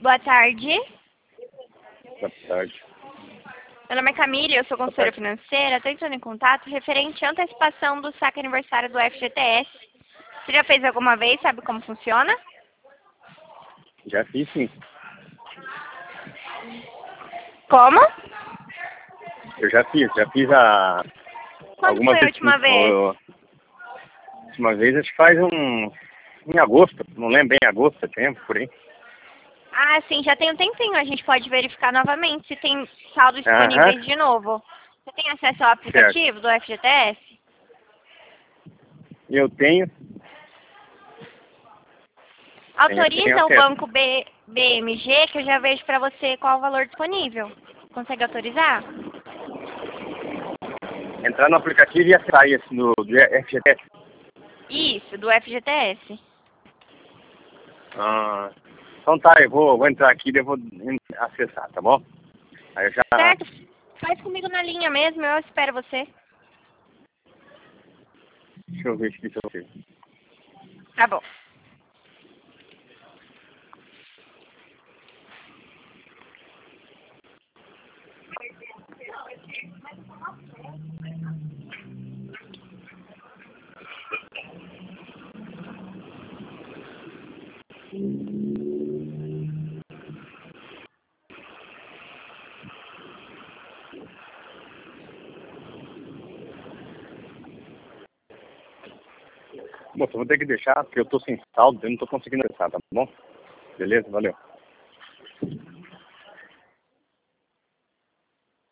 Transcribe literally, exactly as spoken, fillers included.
Boa tarde. Boa tarde. Meu nome é Camila, eu sou consultora financeira. Estou entrando em contato referente à antecipação do saque aniversário do F G T S. Você já fez alguma vez? Sabe como funciona? Já fiz, sim. Como? Eu já fiz, já fiz a... Quando algumas foi a última vez? Eu... última vez, acho que faz um... em agosto, não lembro bem, agosto, setembro, por aí. Ah, sim, já tem um tempinho. A gente pode verificar novamente se tem saldo disponível Aham. de novo. Você tem acesso ao aplicativo do F G T S? Eu tenho. Autoriza tenho o acesso. banco B, BMG, que eu já vejo para você qual o valor disponível. Consegue autorizar? Entrar no aplicativo e acessar esse do, do F G T S. Isso, do F G T S. Ah, então tá, eu vou, vou entrar aqui e eu vou acessar, tá bom? Aí eu já... Certo, faz comigo na linha mesmo, eu espero você. Deixa eu ver aqui se eu sei. Tá bom. Moça, eu vou ter que deixar, porque eu tô sem saldo, eu não tô conseguindo acessar, tá bom? Beleza? Valeu.